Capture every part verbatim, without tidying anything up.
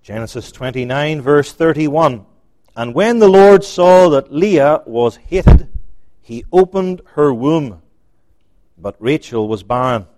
Genesis twenty-nine, verse thirty-one. And when the Lord saw that Leah was hated, he opened her womb, but Rachel was barren.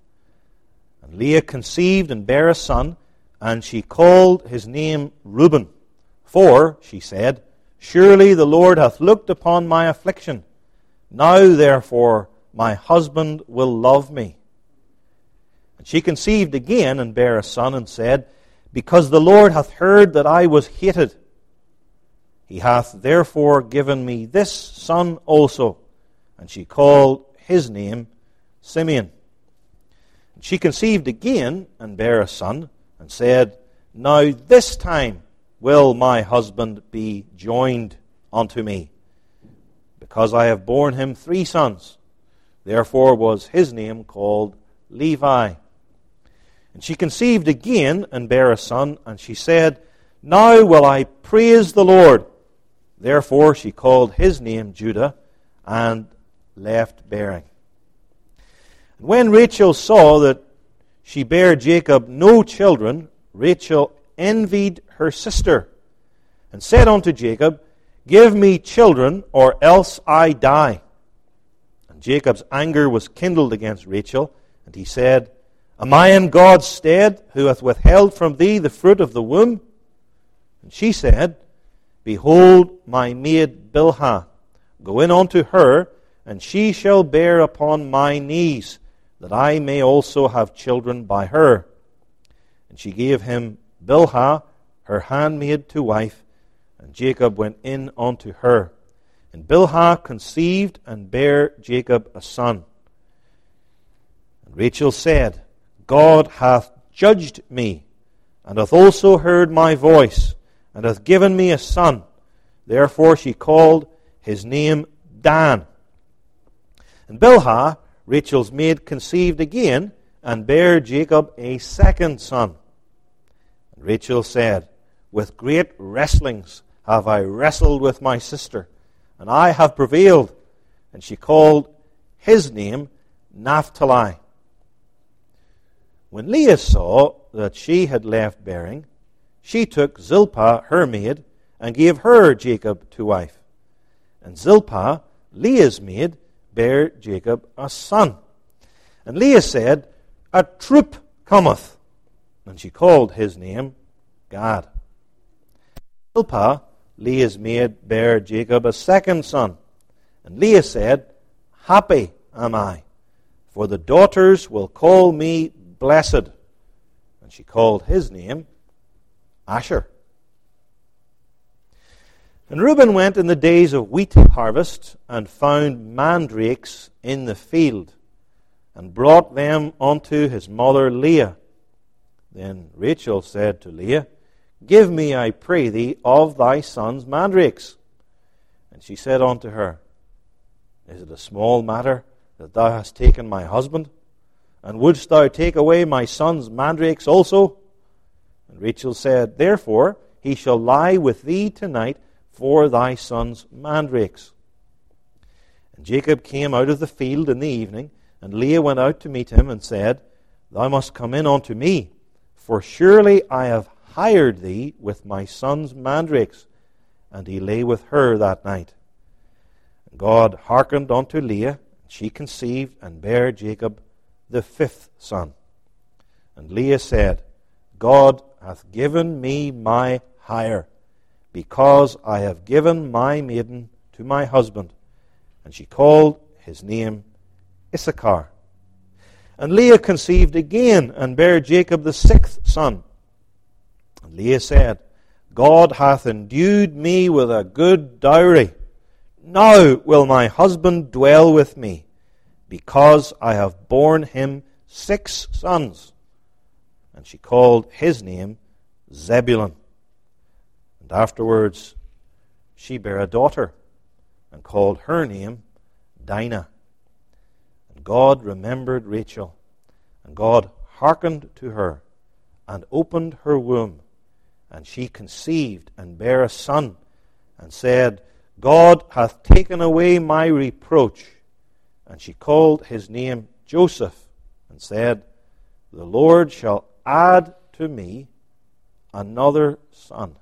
And Leah conceived and bare a son, and she called his name Reuben. For, she said, surely the Lord hath looked upon my affliction. Now, therefore, my husband will love me. And she conceived again and bare a son, and said, because the Lord hath heard that I was hated, he hath therefore given me this son also. And she called his name Simeon. And she conceived again and bare a son, and said, now this time will my husband be joined unto me, because I have borne him three sons. Therefore was his name called Levi. And she conceived again and bare a son, and she said, now will I praise the Lord. Therefore she called his name Judah, and left bearing. And when Rachel saw that she bare Jacob no children, Rachel envied her sister, and said unto Jacob, give me children, or else I die. And Jacob's anger was kindled against Rachel, and he said, am I in God's stead, who hath withheld from thee the fruit of the womb? And she said, behold, my maid Bilhah, go in unto her, and she shall bear upon my knees, that I may also have children by her. And she gave him Bilhah, her handmaid, to wife, and Jacob went in unto her. And Bilhah conceived and bare Jacob a son. And Rachel said, God hath judged me, and hath also heard my voice, and hath given me a son. Therefore she called his name Dan. And Bilhah, Rachel's maid, conceived again, and bare Jacob a second son. And Rachel said, with great wrestlings have I wrestled with my sister, and I have prevailed. And she called his name Naphtali. When Leah saw that she had left bearing, she took Zilpah, her maid, and gave her Jacob to wife. And Zilpah, Leah's maid, bare Jacob a son. And Leah said, a troop cometh. And she called his name Gad. Zilpah, Leah's maid, bare Jacob a second son. And Leah said, happy am I, for the daughters will call me blessed. And she called his name Asher. And Reuben went in the days of wheat harvest, and found mandrakes in the field, and brought them unto his mother Leah. Then Rachel said to Leah, give me, I pray thee, of thy son's mandrakes. And she said unto her, is it a small matter that thou hast taken my husband? And wouldst thou take away my son's mandrakes also? And Rachel said, therefore he shall lie with thee tonight for thy son's mandrakes. And Jacob came out of the field in the evening, and Leah went out to meet him, and said, thou must come in unto me, for surely I have hired thee with my son's mandrakes. And he lay with her that night. And God hearkened unto Leah, and she conceived, and bare Jacob the fifth son. And Leah said, God hath given me my hire, because I have given my maiden to my husband. And she called his name Issachar. And Leah conceived again, and bare Jacob the sixth son. And Leah said, God hath endued me with a good dowry. Now will my husband dwell with me, because I have borne him six sons. And she called his name Zebulun. And afterwards she bare a daughter, and called her name Dinah. And God remembered Rachel, and God hearkened to her, and opened her womb. And she conceived, and bare a son, and said, God hath taken away my reproach. And she called his name Joseph, and said, the Lord shall add to me another son.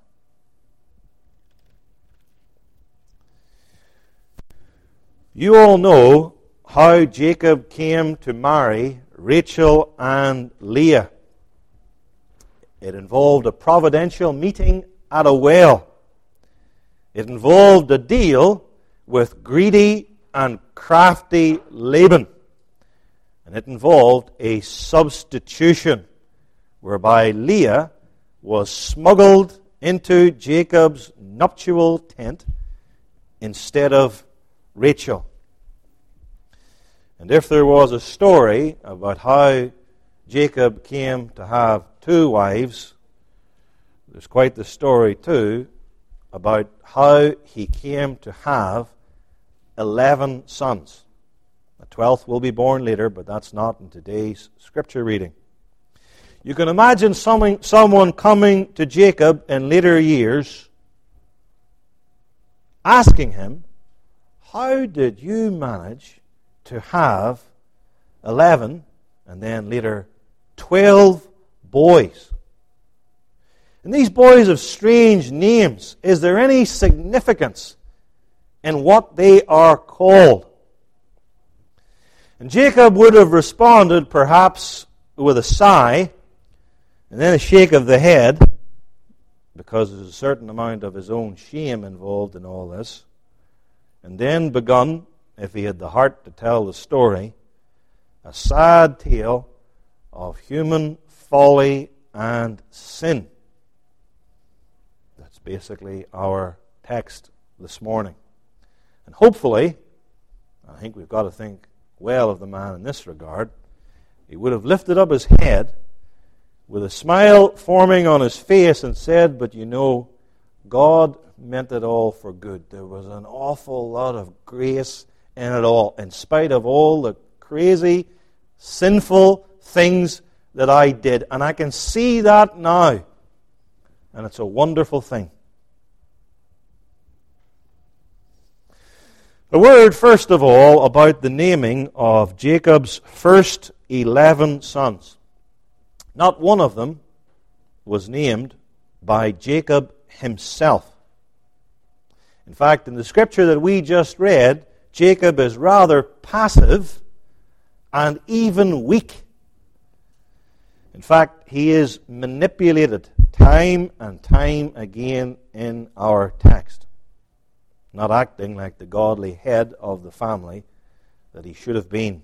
You all know how Jacob came to marry Rachel and Leah. It involved a providential meeting at a well. It involved a deal with greedy and crafty Laban. And it involved a substitution whereby Leah was smuggled into Jacob's nuptial tent instead of Rachel. And if there was a story about how Jacob came to have two wives, there's quite the story too about how he came to have eleven sons. The twelfth will be born later, but that's not in today's scripture reading. You can imagine someone, someone coming to Jacob in later years asking him, how did you manage to have eleven and then later twelve boys? And these boys have strange names. Is there any significance in what they are called? And Jacob would have responded perhaps with a sigh and then a shake of the head, because there's a certain amount of his own shame involved in all this, and then begun, if he had the heart to tell the story, a sad tale of human folly and sin. That's basically our text this morning. And hopefully, I think we've got to think well of the man in this regard, he would have lifted up his head with a smile forming on his face and said, but you know, God meant it all for good. There was an awful lot of grace in it all, in spite of all the crazy, sinful things that I did. And I can see that now. And it's a wonderful thing. A word, first of all, about the naming of Jacob's first eleven sons. Not one of them was named by Jacob himself. In fact, in the scripture that we just read, Jacob is rather passive and even weak. In fact, he is manipulated time and time again in our text, not acting like the godly head of the family that he should have been.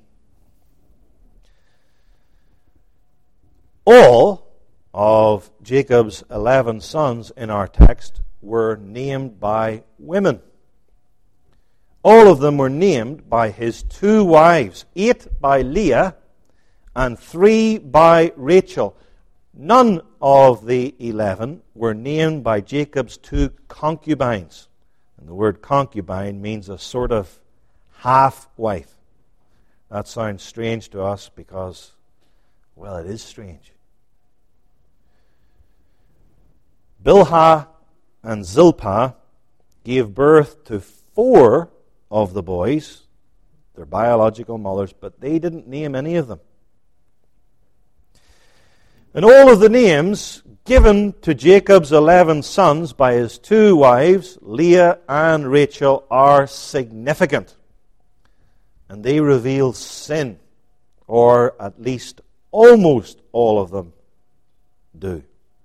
All of Jacob's eleven sons in our text were named by women. All of them were named by his two wives, eight by Leah and three by Rachel. None of the eleven were named by Jacob's two concubines. And the word concubine means a sort of half-wife. That sounds strange to us because, well, it is strange. Bilhah and Zilpah gave birth to four of the boys, their biological mothers, but they didn't name any of them. And all of the names given to Jacob's eleven sons by his two wives, Leah and Rachel, are significant. And they reveal sin, or at least almost all of them do.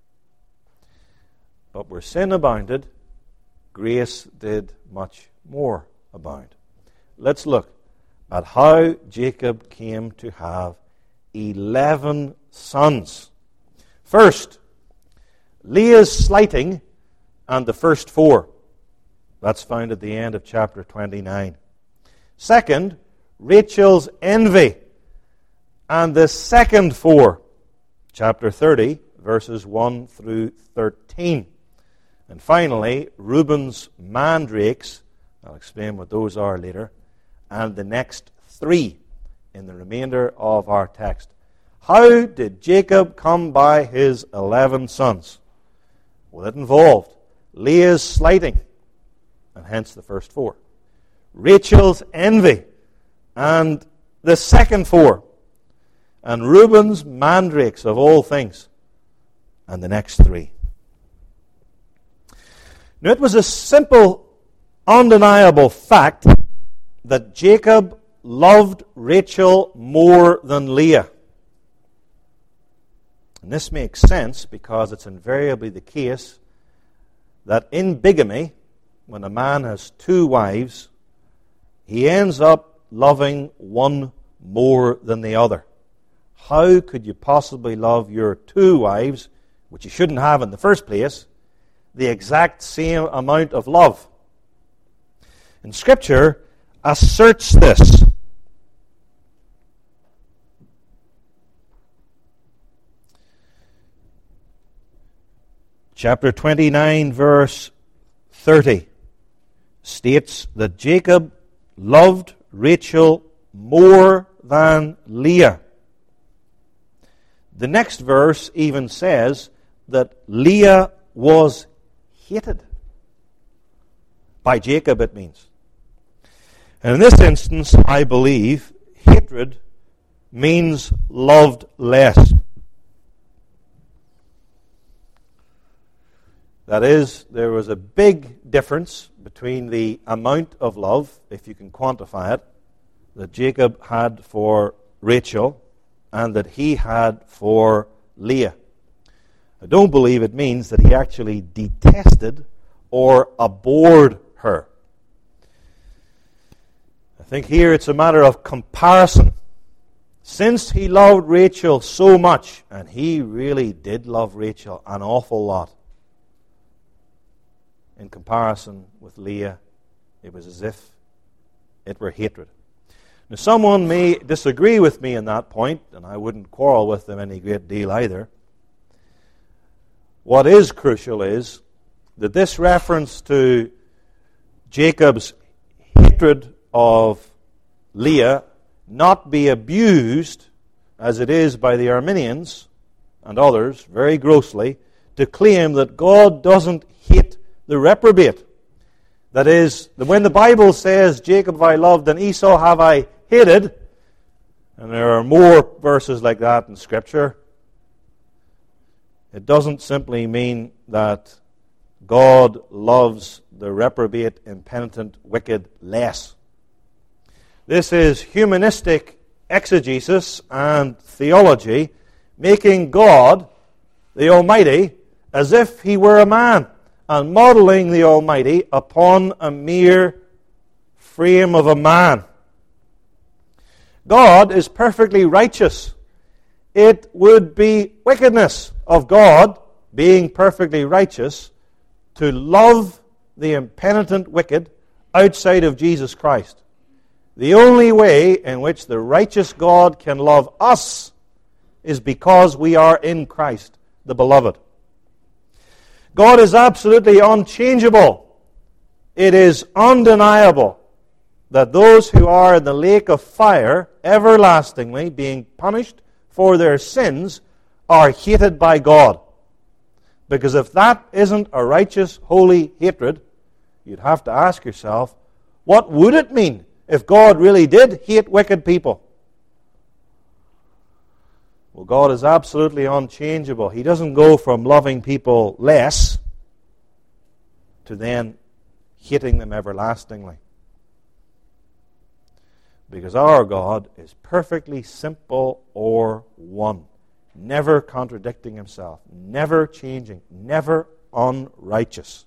But where sin abounded, grace did much more abound. Let's look at how Jacob came to have eleven sons. First, Leah's slighting and the first four. That's found at the end of chapter twenty-nine. Second, Rachel's envy and the second four. Chapter thirty, verses one through thirteen. And finally, Reuben's mandrakes. I'll explain what those are later. And the next three in the remainder of our text. How did Jacob come by his eleven sons? Well, it involved Leah's slighting, and hence the first four. Rachel's envy, and the second four. And Reuben's mandrakes of all things, and the next three. Now, it was a simple, undeniable fact that Jacob loved Rachel more than Leah. And this makes sense because it's invariably the case that in bigamy, when a man has two wives, he ends up loving one more than the other. How could you possibly love your two wives, which you shouldn't have in the first place, the exact same amount of love? And Scripture asserts this. Chapter twenty-nine, verse thirty, states that Jacob loved Rachel more than Leah. The next verse even says that Leah was hated. By Jacob, it means. And in this instance, I believe hatred means loved less. That is, there was a big difference between the amount of love, if you can quantify it, that Jacob had for Rachel and that he had for Leah. I don't believe it means that he actually detested or abhorred her. I think here it's a matter of comparison. Since he loved Rachel so much, and he really did love Rachel an awful lot, in comparison with Leah, it was as if it were hatred. Now, someone may disagree with me on that point, and I wouldn't quarrel with them any great deal either. What is crucial is that this reference to Jacob's hatred of Leah not be abused, as it is by the Arminians and others, very grossly, to claim that God doesn't hate the reprobate. That is, that when the Bible says, Jacob have I loved and Esau have I hated, and there are more verses like that in Scripture, it doesn't simply mean that God loves the reprobate, impenitent, wicked less. This is humanistic exegesis and theology, making God, the Almighty, as if He were a man, and modeling the Almighty upon a mere frame of a man. God is perfectly righteous. It would be wickedness of God, being perfectly righteous, to love the impenitent wicked outside of Jesus Christ. The only way in which the righteous God can love us is because we are in Christ, the beloved. God is absolutely unchangeable. It is undeniable that those who are in the lake of fire, everlastingly being punished for their sins, are hated by God. Because if that isn't a righteous, holy hatred, you'd have to ask yourself, what would it mean if God really did hate wicked people? Well, God is absolutely unchangeable. He doesn't go from loving people less to then hating them everlastingly. Because our God is perfectly simple or one, never contradicting Himself, never changing, never unrighteous.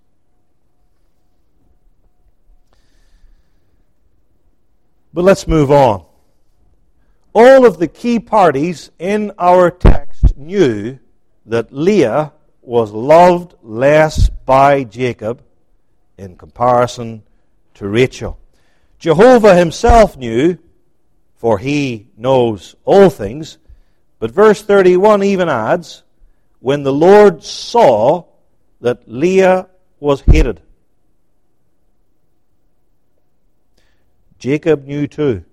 But let's move on. All of the key parties in our text knew that Leah was loved less by Jacob in comparison to Rachel. Jehovah Himself knew, for He knows all things, but verse thirty-one even adds, when the Lord saw that Leah was hated. Jacob knew too.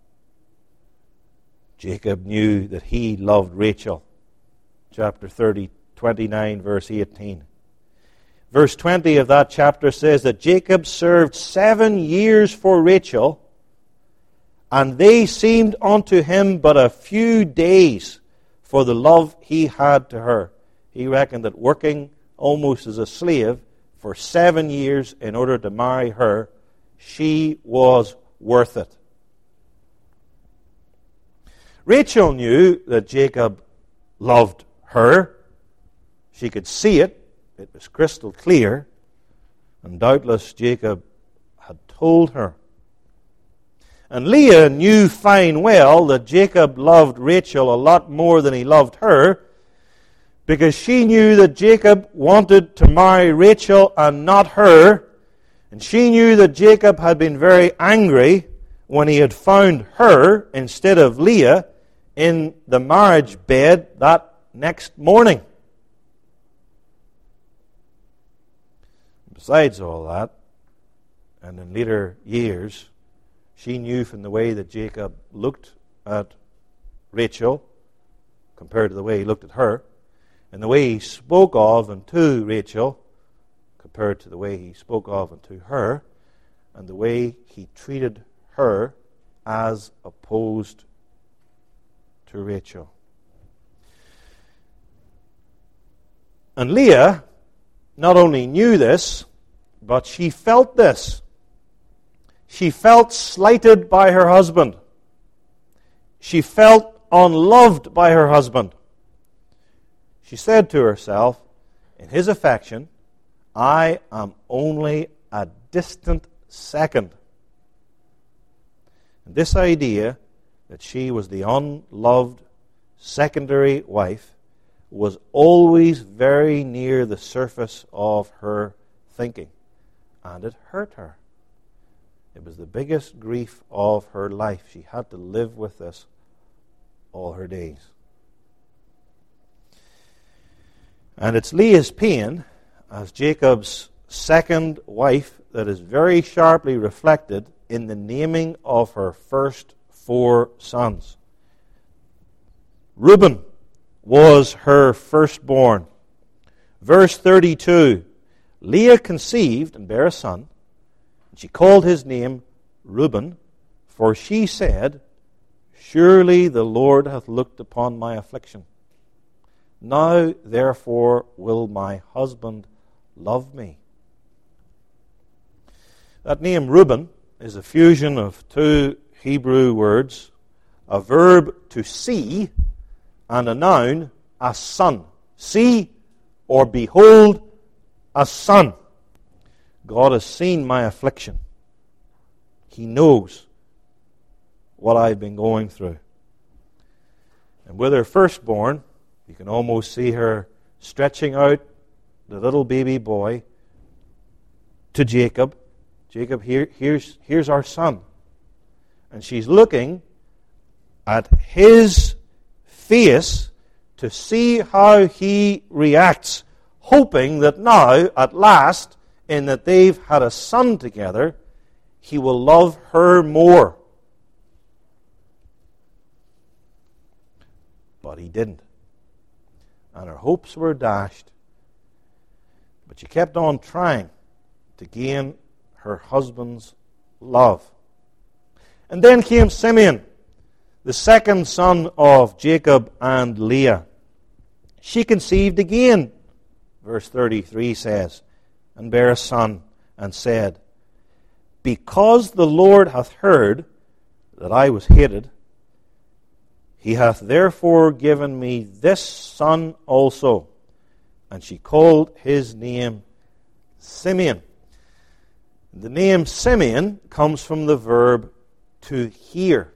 Jacob knew that he loved Rachel. Chapter thirty, twenty-nine, verse eighteen. Verse twenty of that chapter says that Jacob served seven years for Rachel, and they seemed unto him but a few days for the love he had to her. He reckoned that working almost as a slave for seven years in order to marry her, she was worth it. Rachel knew that Jacob loved her. She could see it. It was crystal clear. And doubtless Jacob had told her. And Leah knew fine well that Jacob loved Rachel a lot more than he loved her, because she knew that Jacob wanted to marry Rachel and not her. And she knew that Jacob had been very angry when he had found her instead of Leah in the marriage bed that next morning. Besides all that, and in later years, she knew from the way that Jacob looked at Rachel compared to the way he looked at her, and the way he spoke of and to Rachel compared to the way he spoke of and to her, and the way he treated her as opposed to Rachel. And Leah not only knew this, but she felt this. She felt slighted by her husband. She felt unloved by her husband. She said to herself, in his affection, I am only a distant second. And this idea that she was the unloved secondary wife was always very near the surface of her thinking. And it hurt her. It was the biggest grief of her life. She had to live with this all her days. And it's Leah's pain as Jacob's second wife that is very sharply reflected in the naming of her first four sons. Reuben was her firstborn. Verse thirty-two, Leah conceived and bare a son, and she called his name Reuben, for she said, surely the Lord hath looked upon my affliction. Now, therefore, will my husband love me. That name Reuben is a fusion of two Hebrew words, a verb to see, and a noun, a son. See or behold a son. God has seen my affliction. He knows what I've been going through. And with her firstborn, you can almost see her stretching out the little baby boy to Jacob. Jacob, here, here's, here's our son. And she's looking at his face to see how he reacts, hoping that now, at last, in that they've had a son together, he will love her more. But he didn't. And her hopes were dashed. But she kept on trying to gain her husband's love. And then came Simeon, the second son of Jacob and Leah. She conceived again, verse thirty-three says, and bare a son, and said, because the Lord hath heard that I was hated, he hath therefore given me this son also. And she called his name Simeon. The name Simeon comes from the verb to hear.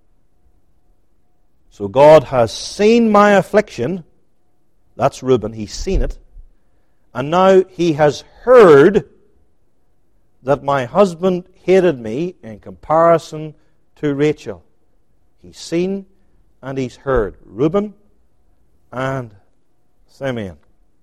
So God has seen my affliction. That's Reuben. He's seen it. And now he has heard that my husband hated me in comparison to Rachel. He's seen and he's heard. Reuben and Simeon.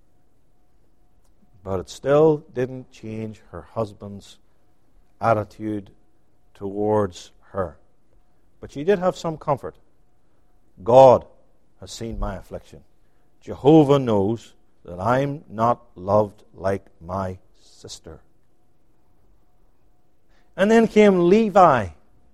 But it still didn't change her husband's attitude towards her. But she did have some comfort. God has seen my affliction. Jehovah knows that I'm not loved like my sister. And then came Levi,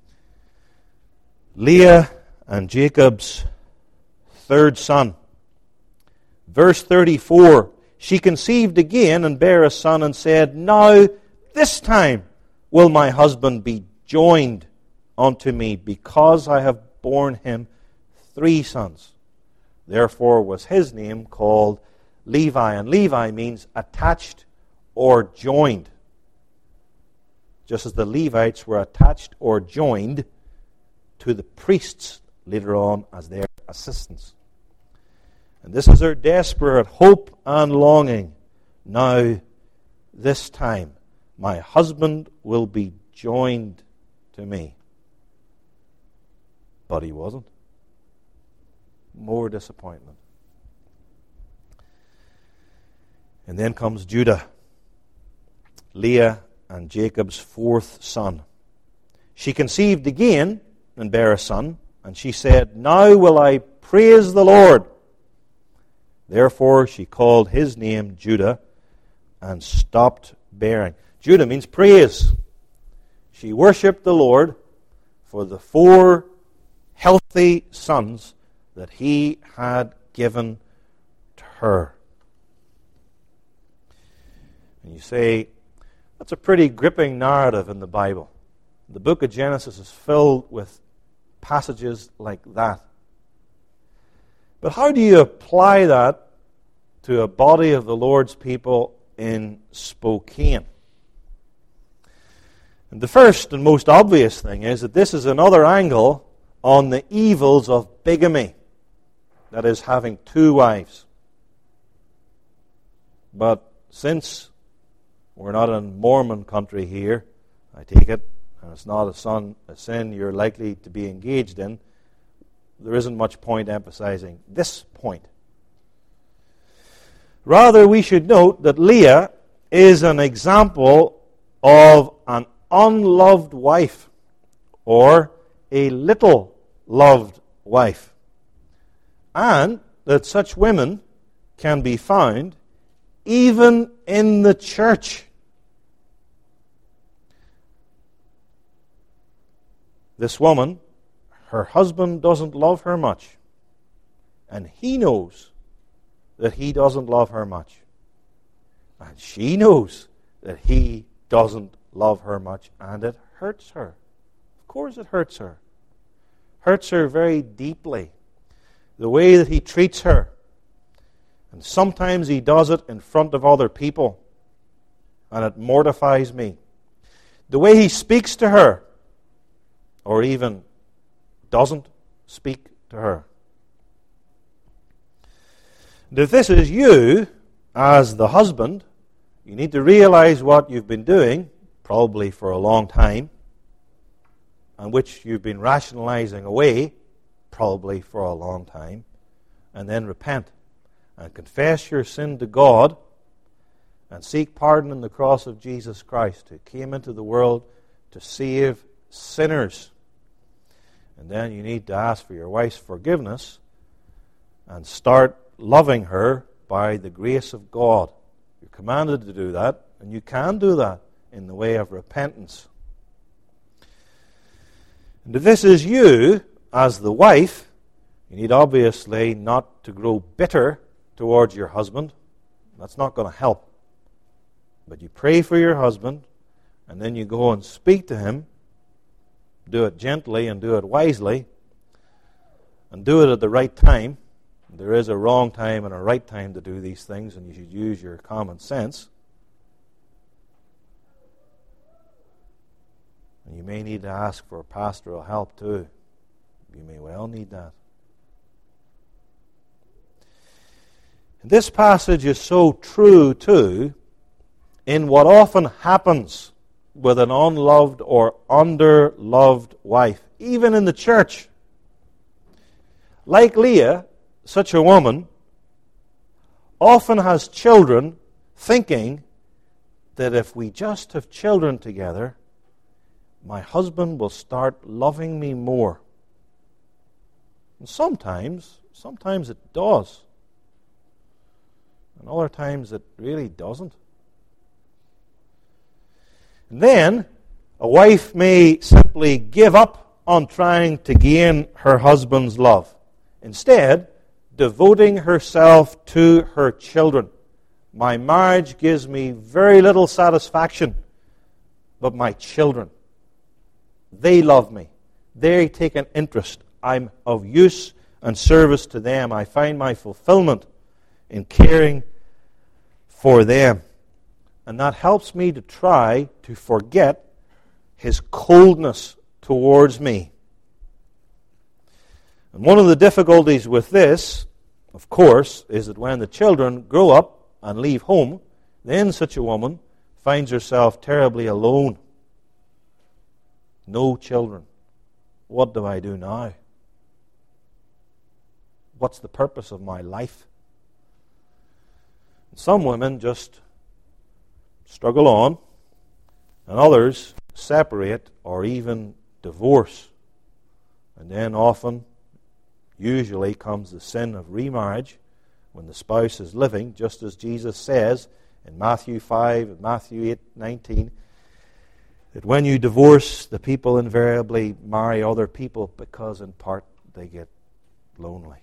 Leah and Jacob's third son. Verse thirty-four, she conceived again and bare a son and said, Now this time will my husband be joined unto me, because I have borne him three sons. Therefore was his name called Levi. And Levi means attached or joined. Just as the Levites were attached or joined to the priests later on as their assistants. And this is their desperate hope and longing. Now, this time, my husband will be joined to me. But he wasn't. More disappointment. And then comes Judah, Leah and Jacob's fourth son. She conceived again and bare a son, and she said, Now will I praise the Lord. Therefore she called his name Judah and stopped bearing. Judah means praise. She worshipped the Lord for the four healthy sons that he had given to her. And you say, that's a pretty gripping narrative in the Bible. The book of Genesis is filled with passages like that. But how do you apply that to a body of the Lord's people in Spokane? And the first and most obvious thing is that this is another angle on the evils of bigamy. That is, having two wives. But since we're not in Mormon country here, I take it, and it's not a, son, a sin you're likely to be engaged in, there isn't much point emphasizing this point. Rather, we should note that Leah is an example of an unloved wife, or a little loved wife, and that such women can be found even in the church. This woman, her husband doesn't love her much, and he knows that he doesn't love her much, and she knows that he doesn't love her much, and it hurts her. Of course it hurts her. Hurts her very deeply. The way that he treats her. And sometimes he does it in front of other people, and it mortifies me. The way he speaks to her, or even doesn't speak to her. And if this is you, as the husband, you need to realize what you've been doing, probably for a long time, and which you've been rationalizing away, probably for a long time, and then repent and confess your sin to God and seek pardon in the cross of Jesus Christ, who came into the world to save sinners. And then you need to ask for your wife's forgiveness and start loving her by the grace of God. You're commanded to do that, and you can do that in the way of repentance. And if this is you, as the wife, you need obviously not to grow bitter towards your husband. That's not going to help. But you pray for your husband, and then you go and speak to him. Do it gently and do it wisely, and do it at the right time. There is a wrong time and a right time to do these things, and you should use your common sense. And you may need to ask for pastoral help too. You may well need that. And this passage is so true too in what often happens with an unloved or underloved wife, even in the church. Like Leah, such a woman often has children thinking that if we just have children together, my husband will start loving me more. And sometimes, sometimes it does. And other times it really doesn't. And then, a wife may simply give up on trying to gain her husband's love. Instead, devoting herself to her children, My marriage gives me very little satisfaction, but my children, they love me. They take an interest. I'm of use and service to them. I find my fulfillment in caring for them. And that helps me to try to forget his coldness towards me. And one of the difficulties with this, of course, is that when the children grow up and leave home, then such a woman finds herself terribly alone. No children. What do I do now? What's the purpose of my life? Some women just struggle on, and others separate or even divorce. And then often, usually, comes the sin of remarriage when the spouse is living, just as Jesus says in Matthew five and Matthew eight nineteen, that when you divorce, the people invariably marry other people because in part they get lonely.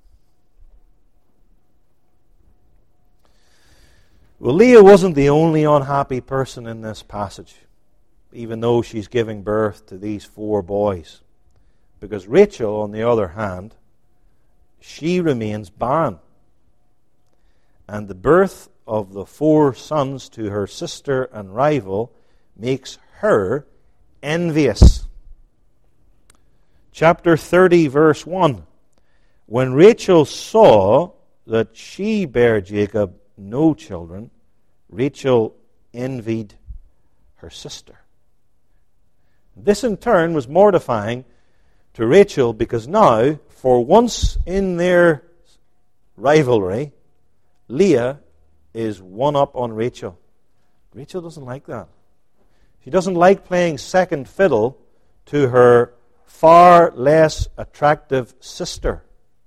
Well, Leah wasn't the only unhappy person in this passage, even though she's giving birth to these four boys. Because Rachel, on the other hand, she remains barren. And the birth of the four sons to her sister and rival makes her envious. Chapter thirty, verse one. When Rachel saw that she bare Jacob no children, Rachel envied her sister. This in turn was mortifying to Rachel, because now, for once in their rivalry, Leah is one up on Rachel. Rachel doesn't like that. She doesn't like playing second fiddle to her far less attractive sister.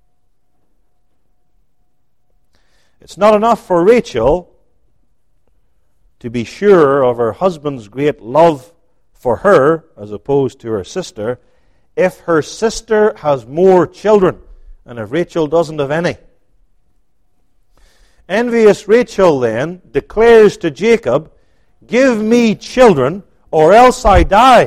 It's not enough for Rachel to be sure of her husband's great love for her as opposed to her sister if her sister has more children and if Rachel doesn't have any. Envious Rachel then declares to Jacob, "Give me children or else I die."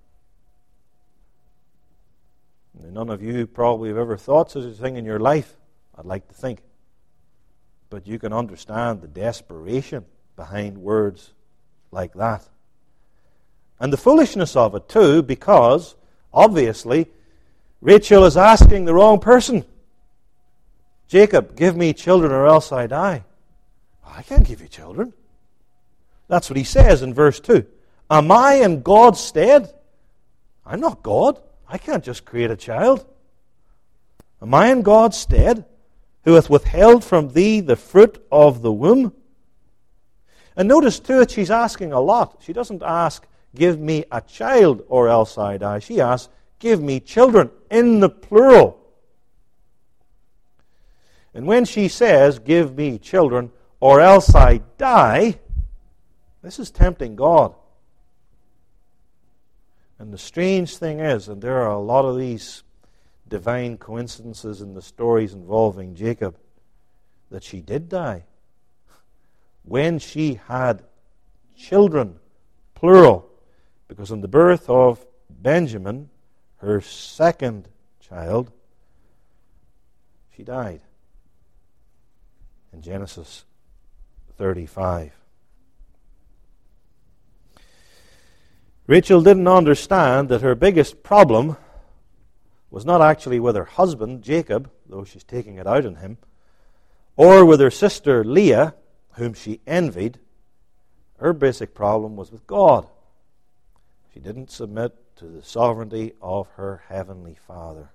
None of you probably have ever thought such a thing in your life, I'd like to think. But you can understand the desperation behind words like that. And the foolishness of it too, because, obviously, Rachel is asking the wrong person. "Jacob, give me children or else I die." I can't give you children. That's what he says in verse two. Am I in God's stead? I'm not God. I can't just create a child. Am I in God's stead, who hath withheld from thee the fruit of the womb? And notice too that she's asking a lot. She doesn't ask, "Give me a child or else I die." She asks, "Give me children," in the plural. And when she says, "Give me children or else I die," this is tempting God. And the strange thing is, and there are a lot of these divine coincidences in the stories involving Jacob, that she did die. When she had children, plural, because in the birth of Benjamin, her second child, she died in Genesis thirty-five. Rachel didn't understand that her biggest problem was not actually with her husband, Jacob, though she's taking it out on him, or with her sister, Leah, whom she envied. Her basic problem was with God. She didn't submit to the sovereignty of her heavenly Father.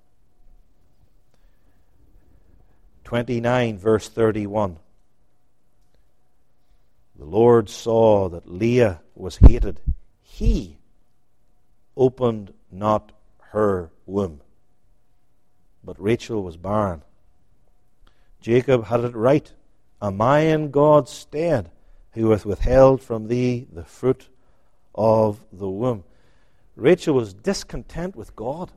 twenty-nine, verse thirty-one. The Lord saw that Leah was hated. He opened not her womb, but Rachel was barren. Jacob had it right. Am I in God's stead, who hath withheld from thee the fruit of the womb? Rachel was discontent with God.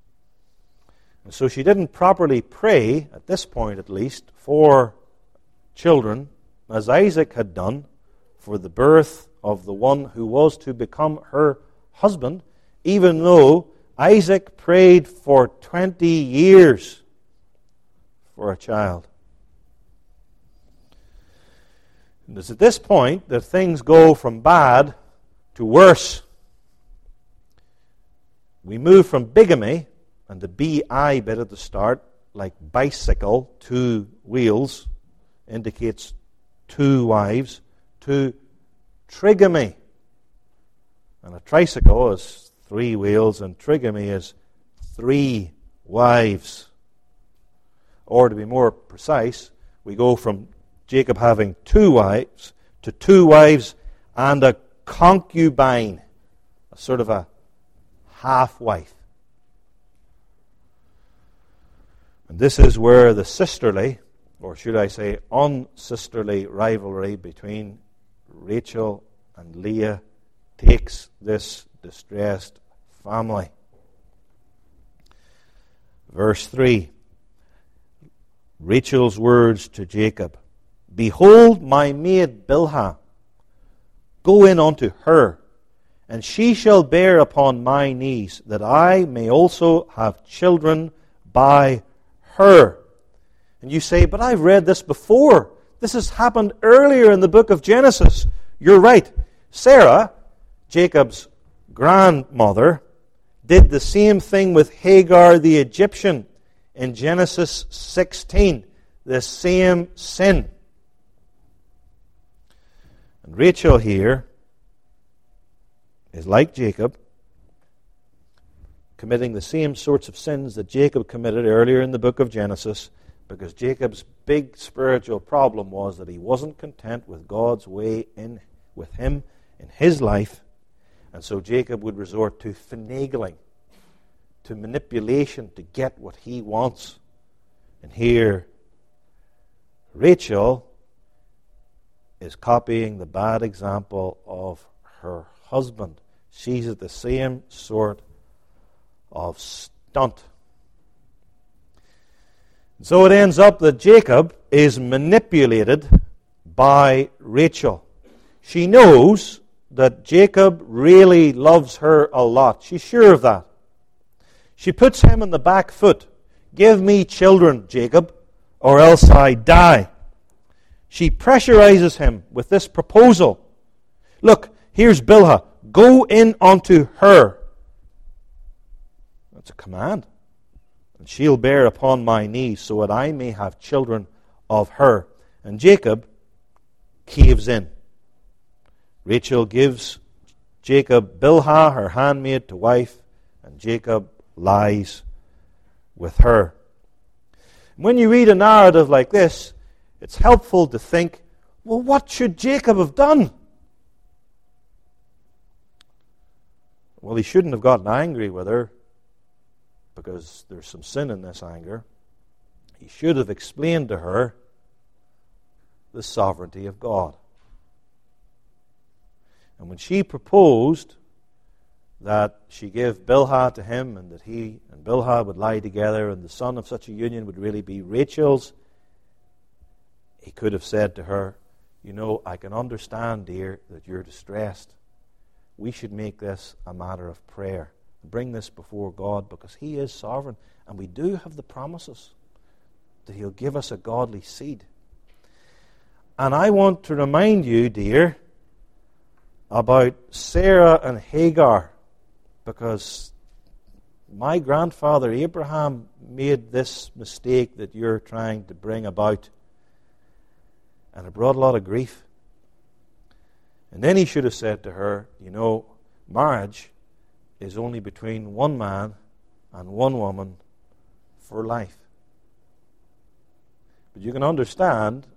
And so she didn't properly pray, at this point at least, for children, as Isaac had done, for the birth of the one who was to become her husband, even though Isaac prayed for twenty years for a child. And it's at this point that things go from bad to worse. We move from bigamy, and the B I bit at the start, like bicycle, two wheels, indicates two wives, to trigamy. And a tricycle is three wheels, and trigamy is three wives. Or to be more precise, we go from Jacob having two wives to two wives and a concubine, a sort of a half-wife. And this is where the sisterly, or should I say unsisterly rivalry between Rachel and Leah takes this distressed family. Verse three, Rachel's words to Jacob, "Behold my maid Bilhah, go in unto her, and she shall bear upon my knees, that I may also have children by her." And you say, "But I've read this before. This has happened earlier in the book of Genesis." You're right. Sarah, Jacob's grandmother, did the same thing with Hagar the Egyptian in Genesis sixteen. The same sin. And Rachel here is like Jacob, committing the same sorts of sins that Jacob committed earlier in the book of Genesis, because Jacob's big spiritual problem was that he wasn't content with God's way in with him in his life, and so Jacob would resort to finagling, to manipulation to get what he wants. And here, Rachel is copying the bad example of her husband. She's at the same sort of stunt. So it ends up that Jacob is manipulated by Rachel. She knows that Jacob really loves her a lot. She's sure of that. She puts him on the back foot. "Give me children, Jacob, or else I die." She pressurizes him with this proposal. "Look, here's Bilhah. Go in unto her." That's a command. "And she'll bear upon my knees, so that I may have children of her." And Jacob caves in. Rachel gives Jacob Bilhah, her handmaid, to wife, and Jacob lies with her. When you read a narrative like this, it's helpful to think, well, what should Jacob have done? Well, he shouldn't have gotten angry with her, because there's some sin in this anger. He should have explained to her the sovereignty of God. And when she proposed that she give Bilhah to him, and that he and Bilhah would lie together, and the son of such a union would really be Rachel's, he could have said to her, "You know, I can understand, dear, that you're distressed. We should make this a matter of prayer. Bring this before God, because He is sovereign, and we do have the promises that He'll give us a godly seed." And I want to remind you, dear, about Sarah and Hagar, because my grandfather Abraham made this mistake that you're trying to bring about, and it brought a lot of grief. And then he should have said to her, "You know, marriage is only between one man and one woman for life." But you can understand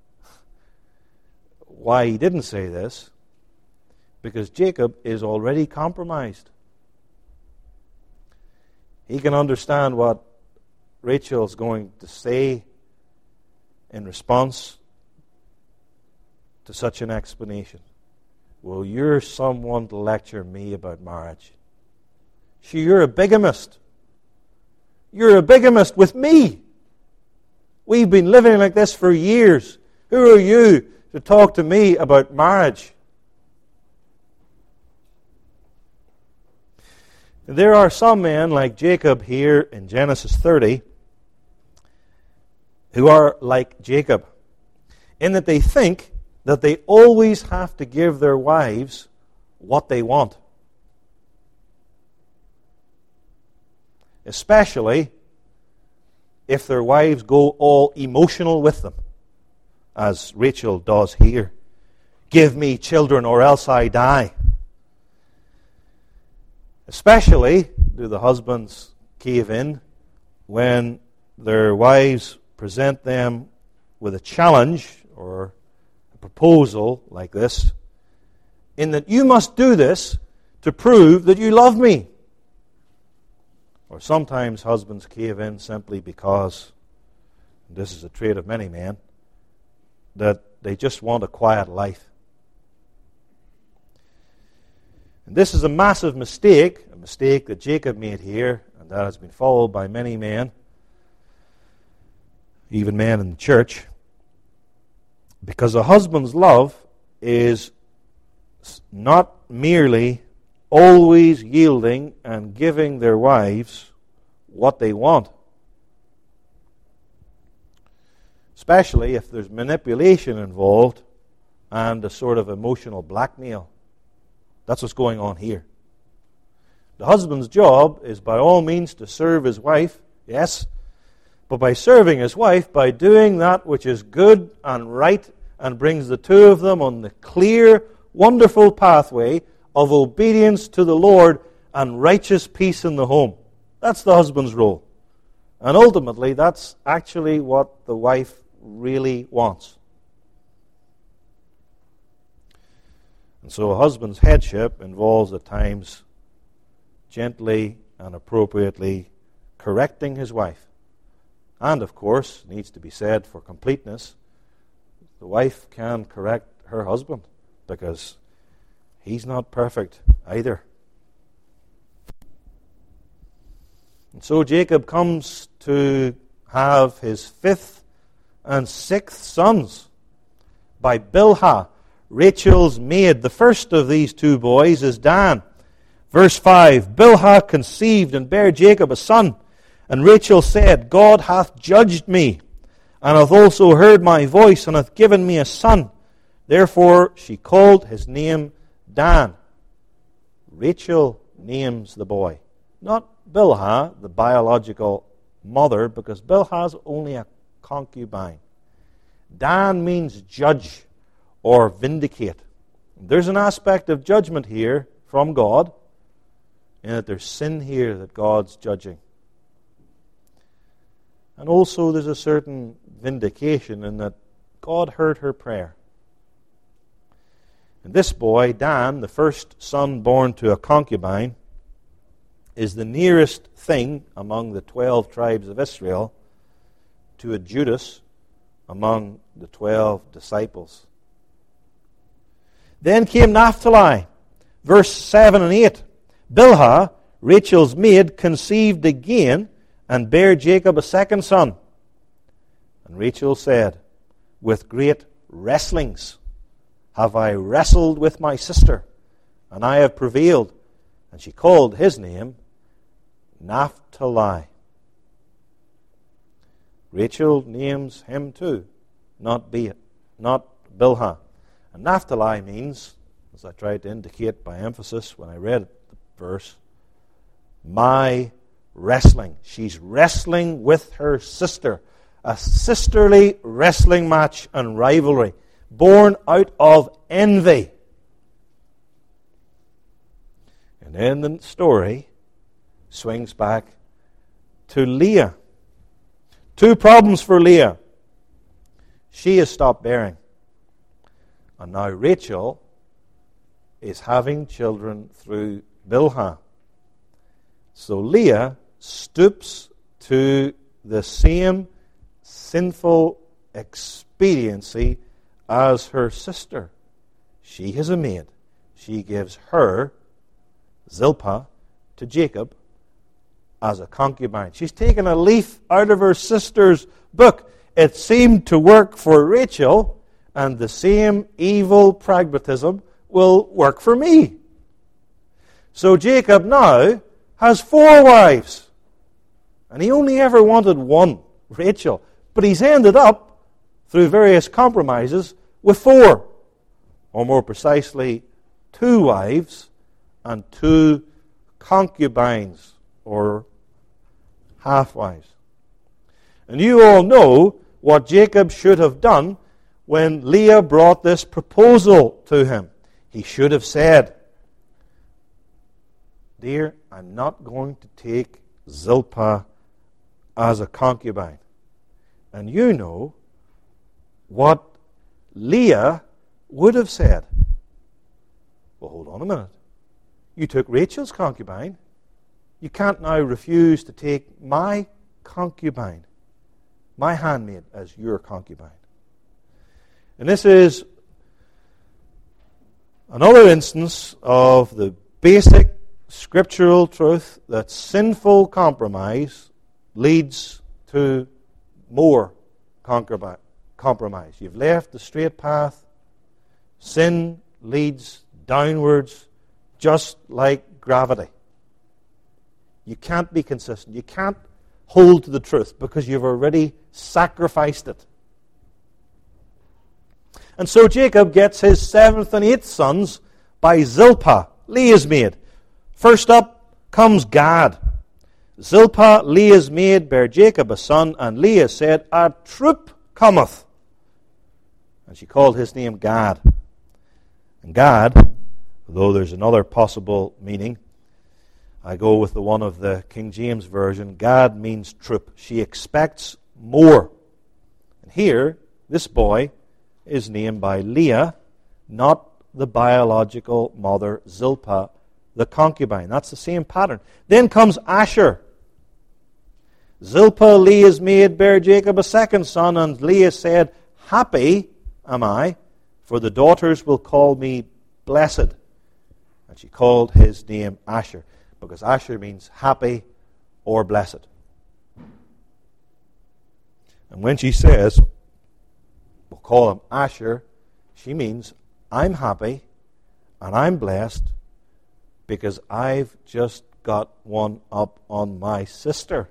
why he didn't say this, because Jacob is already compromised. He can understand what Rachel's going to say in response to such an explanation. "Well, you're someone to lecture me about marriage. Sure, you're a bigamist. You're a bigamist with me. We've been living like this for years. Who are you to talk to me about marriage? There are some men like Jacob here in Genesis thirty who are like Jacob in that they think that they always have to give their wives what they want. Especially if their wives go all emotional with them, as Rachel does here. Give me children or else I die. Especially do the husbands cave in when their wives present them with a challenge or a proposal like this, in that you must do this to prove that you love me. Or sometimes husbands cave in simply because, and this is a trait of many men, that they just want a quiet life. And this is a massive mistake, a mistake that Jacob made here, and that has been followed by many men, even men in the church, because a husband's love is not merely always yielding and giving their wives what they want. Especially if there's manipulation involved and a sort of emotional blackmail. That's what's going on here. The husband's job is by all means to serve his wife, yes, but by serving his wife, by doing that which is good and right and brings the two of them on the clear, wonderful pathway of obedience to the Lord and righteous peace in the home. That's the husband's role. And ultimately, that's actually what the wife really wants. And so a husband's headship involves at times gently and appropriately correcting his wife. And of course, needs to be said for completeness, the wife can correct her husband because he's not perfect either. And so Jacob comes to have his fifth and sixth sons by Bilhah, Rachel's maid. The first of these two boys is Dan. Verse five, Bilhah conceived and bare Jacob a son, and Rachel said, God hath judged me, and hath also heard my voice, and hath given me a son. Therefore she called his name Dan. Rachel names the boy, not Bilhah, the biological mother, because Bilhah is only a concubine. Dan means judge or vindicate. There's an aspect of judgment here from God, in that there's sin here that God's judging. And also there's a certain vindication in that God heard her prayer. And this boy, Dan, the first son born to a concubine, is the nearest thing among the twelve tribes of Israel to a Judas among the twelve disciples. Then came Naphtali, verse seven and eight. Bilhah, Rachel's maid, conceived again and bare Jacob a second son. And Rachel said, with great wrestlings have I wrestled with my sister, and I have prevailed. And she called his name Naphtali. Rachel names him too, not Be, not Bilhah. And Naphtali means, as I tried to indicate by emphasis when I read the verse, my wrestling. She's wrestling with her sister. A sisterly wrestling match and rivalry born out of envy. And then the story swings back to Leah. Two problems for Leah. She has stopped bearing. And now Rachel is having children through Bilhah. So Leah stoops to the same sinful expediency as her sister. She has a maid. She gives her, Zilpah, to Jacob as a concubine. She's taken a leaf out of her sister's book. It seemed to work for Rachel. and the same evil pragmatism will work for me. So Jacob now has four wives. And he only ever wanted one, Rachel. But he's ended up, through various compromises, with four. Or more precisely, two wives and two concubines, or half-wives. And you all know what Jacob should have done when Leah brought this proposal to him. He should have said, "Dear, I'm not going to take Zilpah as a concubine." And you know what Leah would have said. "Well, hold on a minute. You took Rachel's concubine. You can't now refuse to take my concubine, my handmaid, as your concubine." And this is another instance of the basic scriptural truth that sinful compromise leads to more compromise. You've left the straight path. Sin leads downwards just like gravity. You can't be consistent. You can't hold to the truth because you've already sacrificed it. And so Jacob gets his seventh and eighth sons by Zilpah, Leah's maid. First up comes Gad. Zilpah, Leah's maid, bare Jacob a son, and Leah said, "A troop cometh." And she called his name Gad. And Gad, though there's another possible meaning, I go with the one of the King James Version. Gad means troop. She expects more. And here, this boy is named by Leah, not the biological mother Zilpah, the concubine. That's the same pattern. Then comes Asher. Zilpah, Leah's maid, bare Jacob a second son, and Leah said, "Happy am I, for the daughters will call me blessed." And she called his name Asher, because Asher means happy or blessed. And when she says, we'll call him Asher, she means I'm happy and I'm blessed because I've just got one up on my sister.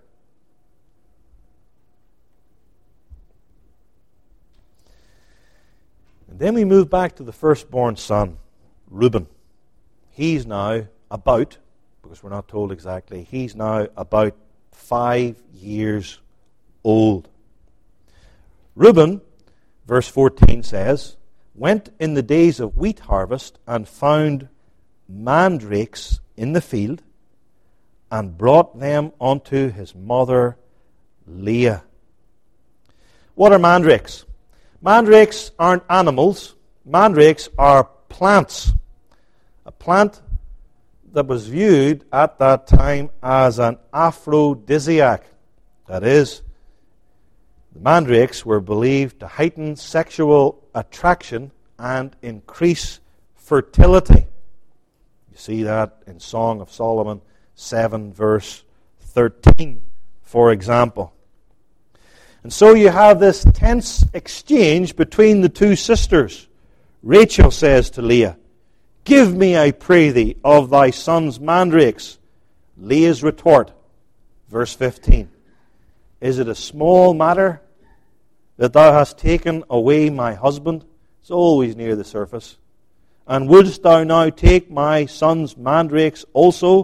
And then we move back to the firstborn son, Reuben. He's now about, because we're not told exactly, he's now about five years old. Reuben, verse fourteen says, went in the days of wheat harvest and found mandrakes in the field and brought them unto his mother Leah. What are mandrakes? Mandrakes aren't animals. Mandrakes are plants. A plant that was viewed at that time as an aphrodisiac. That is, the mandrakes were believed to heighten sexual attraction and increase fertility. You see that in Song of Solomon seven, verse thirteen, for example. And so you have this tense exchange between the two sisters. Rachel says to Leah, "Give me, I pray thee, of thy son's mandrakes." Leah's retort, verse fifteen, "Is it a small matter that thou hast taken away my husband?" It's always near the surface. "And wouldst thou now take my son's mandrakes also?"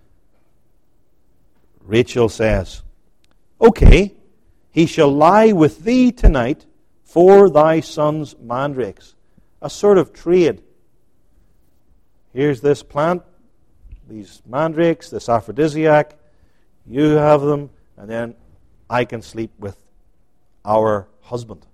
Rachel says, "Okay, he shall lie with thee tonight for thy son's mandrakes." A sort of trade. Here's this plant, these mandrakes, this aphrodisiac. You have them, and then I can sleep with our husband.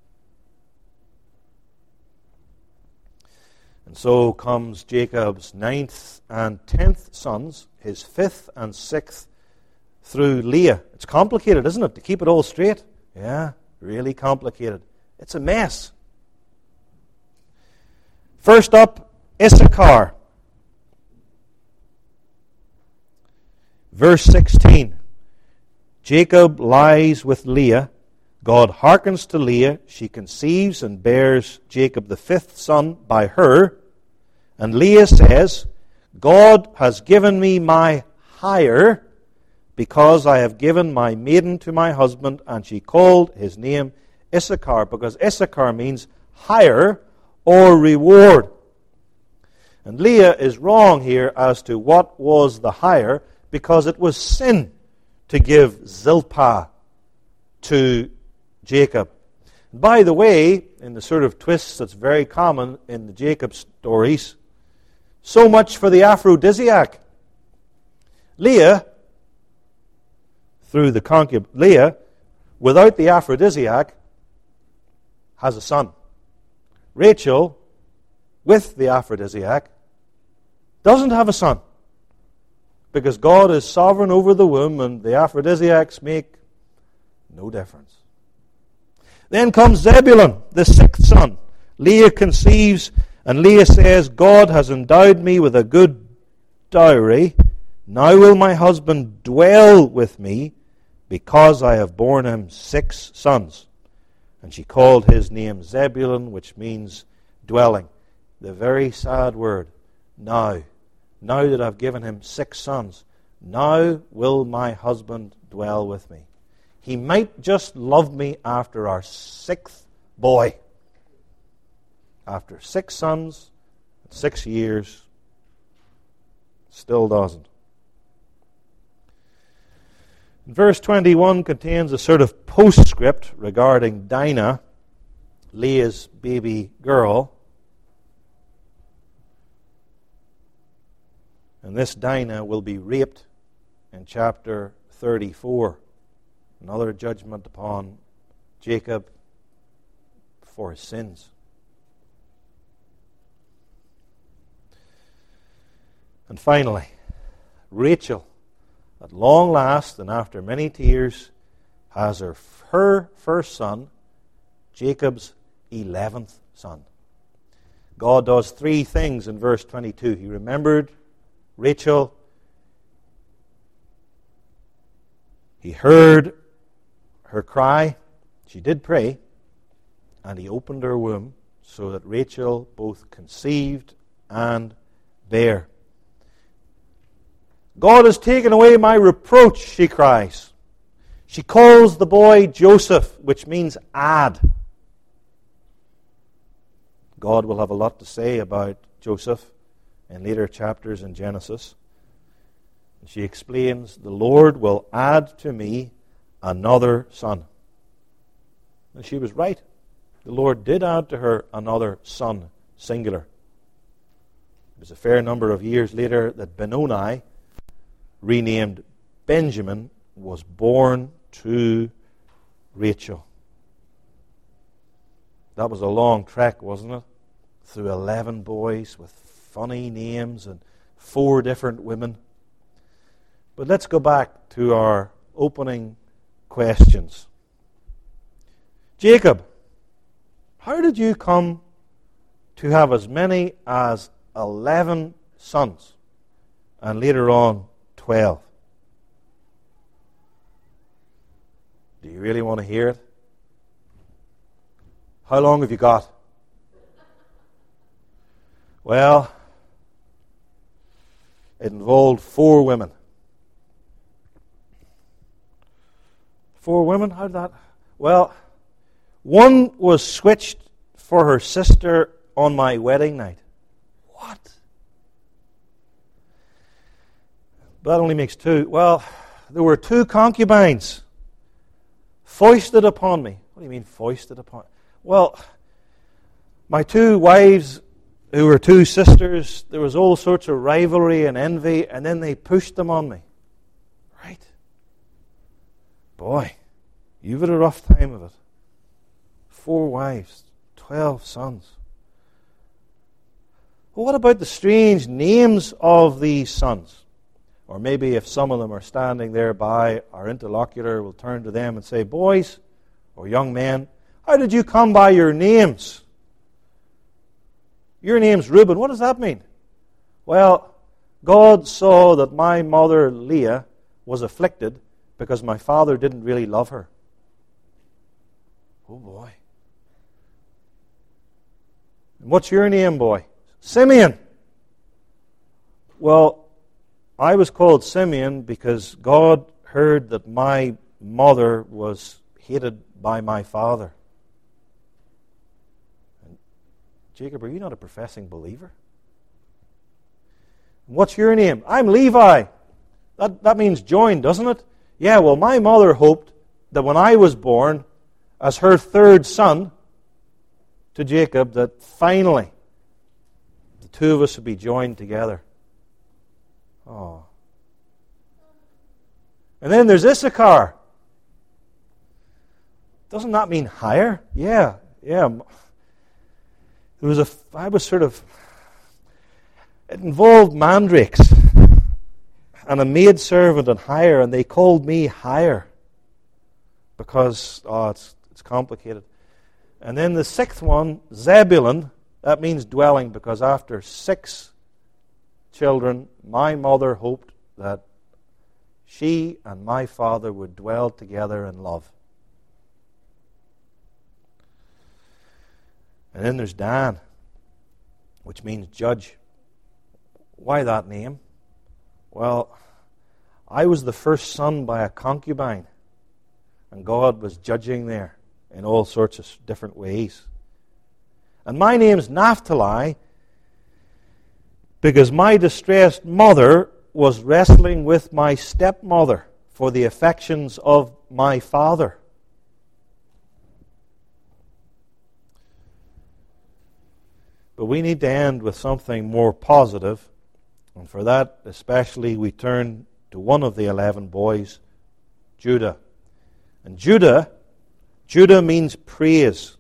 And so comes Jacob's ninth and tenth sons, his fifth and sixth through Leah. It's complicated, isn't it, to keep it all straight? Yeah, really complicated. It's a mess. First up, Issachar. Verse sixteen. Jacob lies with Leah. God hearkens to Leah. She conceives and bears Jacob the fifth son by her. And Leah says, God has given me my hire, because I have given my maiden to my husband. And she called his name Issachar, because Issachar means hire or reward. And Leah is wrong here as to what was the hire, because it was sin to give Zilpah to Jacob. By the way, in the sort of twists that's very common in the Jacob stories, so much for the aphrodisiac. Leah, through the concubine, Leah, without the aphrodisiac, has a son. Rachel, with the aphrodisiac, doesn't have a son, because God is sovereign over the womb, and the aphrodisiacs make no difference. Then comes Zebulun, the sixth son. Leah conceives, and Leah says, God has endowed me with a good dowry. Now will my husband dwell with me, because I have borne him six sons. And she called his name Zebulun, which means dwelling. The very sad word, now. Now that I've given him six sons, now will my husband dwell with me. He might just love me after our sixth boy. After six sons, six years, still doesn't. Verse twenty-one contains a sort of postscript regarding Dinah, Leah's baby girl. And this Dinah will be raped in chapter thirty-four. Another judgment upon Jacob for his sins. And finally, Rachel, at long last and after many tears, has her, her first son, Jacob's eleventh son. God does three things in verse twenty-two. He remembered Rachel. He heard her cry. She did pray. And he opened her womb so that Rachel both conceived and bare. God has taken away my reproach, she cries. She calls the boy Joseph, which means add. God will have a lot to say about Joseph in later chapters in Genesis. And she explains, the Lord will add to me another son. And she was right. The Lord did add to her another son, singular. It was a fair number of years later that Benoni, renamed Benjamin, was born to Rachel. That was a long trek, wasn't it? Through eleven boys with funny names and four different women. But let's go back to our opening questions. Jacob, how did you come to have as many as eleven sons, and later on twelve? Do you really want to hear it? How long have you got? Well, it involved four women. Four women? How did that? Well, one was switched for her sister on my wedding night. What? But that only makes two. Well, there were two concubines foisted upon me. What do you mean foisted upon? Well, my two wives, who were two sisters, there was all sorts of rivalry and envy, and then they pushed them on me. Right? Boy, you've had a rough time of it. Four wives, twelve sons. Well, what about the strange names of these sons? Or maybe if some of them are standing there by, our interlocutor will turn to them and say, boys or young men, how did you come by your names? Your name's Reuben. What does that mean? Well, God saw that my mother Leah was afflicted because my father didn't really love her. Oh boy. And what's your name, boy? Simeon. Well, I was called Simeon because God heard that my mother was hated by my father. And Jacob, are you not a professing believer? What's your name? I'm Levi. That, that means joined, doesn't it? Yeah, well, my mother hoped that when I was born, as her third son to Jacob, that finally the two of us would be joined together. Oh. And then there's Issachar. Doesn't that mean higher? Yeah, yeah. There was a, I was sort of, it involved mandrakes and a maidservant and hire, and they called me higher because, oh, it's, it's complicated. And then the sixth one, Zebulun, that means dwelling, because after six children, my mother hoped that she and my father would dwell together in love. And then there's Dan, which means judge. Why that name? Well, I was the first son by a concubine, and God was judging there in all sorts of different ways. And my name's Naphtali because my distressed mother was wrestling with my stepmother for the affections of my father. But we need to end with something more positive, and for that especially we turn to one of the eleven boys, Judah. And Judah, Judah means praise.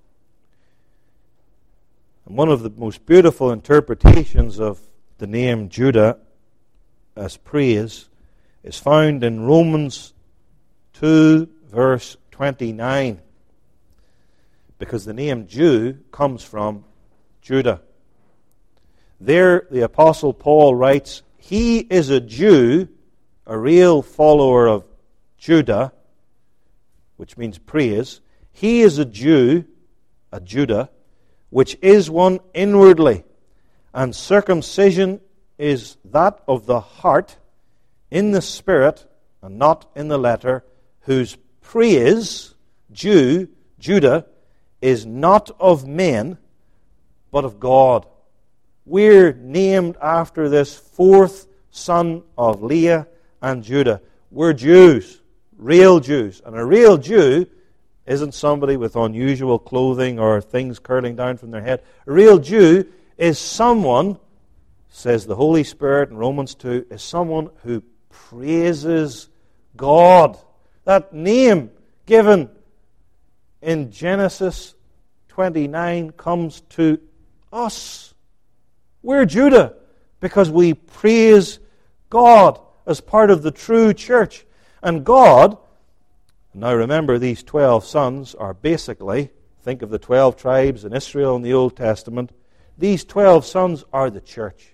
And one of the most beautiful interpretations of the name Judah as praise is found in Romans two, verse twenty-nine. Because the name Jew comes from Judah. There, the Apostle Paul writes, he is a Jew, a real follower of Judah, which means praise. He is a Jew, a Judah, which is one inwardly, and circumcision is that of the heart, in the spirit, and not in the letter, whose praise, Jew, Judah, is not of men, but of God. We're named after this fourth son of Leah and Judah. We're Jews, real Jews. And a real Jew isn't somebody with unusual clothing or things curling down from their head. A real Jew is someone, says the Holy Spirit in Romans two, is someone who praises God. That name given in Genesis twenty-nine comes to us. We're Judah because we praise God as part of the true church. And God, now remember, these twelve sons are basically, think of the twelve tribes in Israel in the Old Testament, these twelve sons are the church.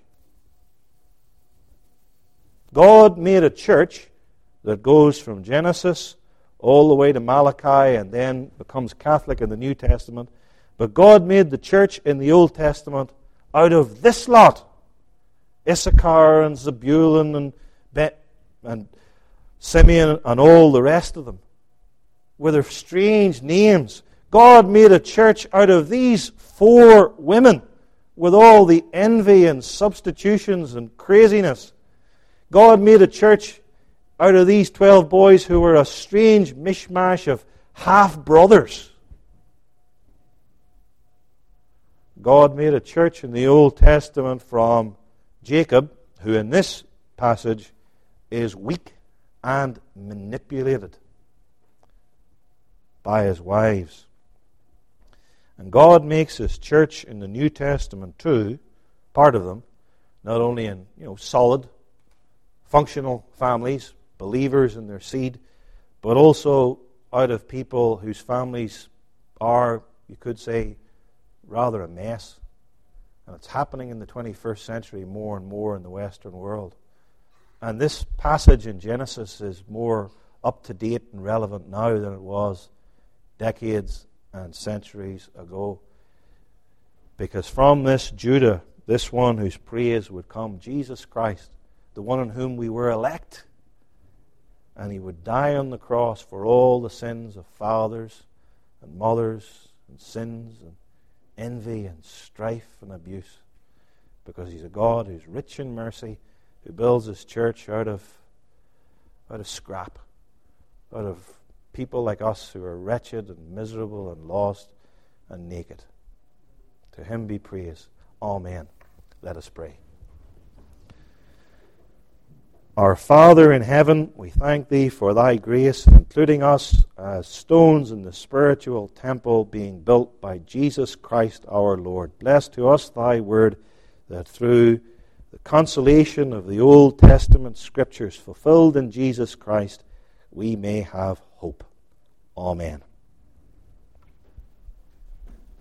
God made a church that goes from Genesis all the way to Malachi and then becomes Catholic in the New Testament. But God made the church in the Old Testament out of this lot. Issachar and Zebulun and, Be- and Simeon and all the rest of them. With their strange names. God made a church out of these four women with all the envy and substitutions and craziness. God made a church out of these twelve boys who were a strange mishmash of half-brothers. God made a church in the Old Testament from Jacob, who in this passage is weak and manipulated by his wives. And God makes his church in the New Testament too, part of them, not only in, you know, solid, functional families, believers in their seed, but also out of people whose families are, you could say, rather a mess. And it's happening in the twenty-first century more and more in the Western world. And this passage in Genesis is more up to date and relevant now than it was decades and centuries ago. Because from this Judah, this one whose praise would come, Jesus Christ, the one in whom we were elect, and he would die on the cross for all the sins of fathers and mothers and sins and envy and strife and abuse, because he's a God who's rich in mercy, who builds his church out of out of scrap, out of people like us who are wretched and miserable and lost and naked. To him be praise. Amen. Let us pray. Our Father in heaven, we thank thee for thy grace, including us as stones in the spiritual temple being built by Jesus Christ our Lord. Bless to us thy word, that through the consolation of the Old Testament scriptures fulfilled in Jesus Christ, we may have hope. Amen.